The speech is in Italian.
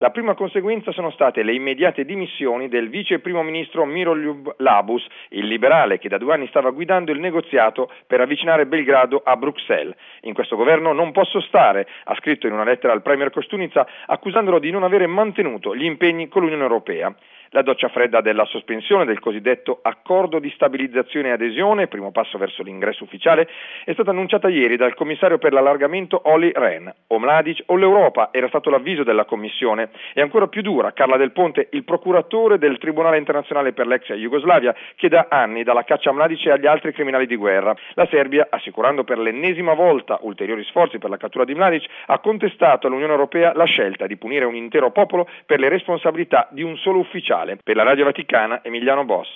La prima conseguenza sono state le immediate dimissioni del vice primo ministro Miroljub Labus, il liberale che da 2 anni stava guidando il negoziato per avvicinare Belgrado a Bruxelles. In questo governo non posso stare, ha scritto in una lettera al premier Koštunica, accusandolo di non avere mantenuto gli impegni con l'Unione Europea. La doccia fredda della sospensione del cosiddetto accordo di stabilizzazione e adesione, primo passo verso l'ingresso ufficiale, è stata annunciata ieri dal commissario per l'allargamento Olli Rehn. O Mladić o l'Europa era stato l'avviso della Commissione. E ancora più dura, Carla Del Ponte, il procuratore del Tribunale internazionale per l'ex Jugoslavia, che da anni dà la caccia a Mladić e agli altri criminali di guerra. La Serbia, assicurando per l'ennesima volta ulteriori sforzi per la cattura di Mladić, ha contestato all'Unione Europea la scelta di punire un intero popolo per le responsabilità di un solo ufficiale. Per la Radio Vaticana, Emiliano Boss.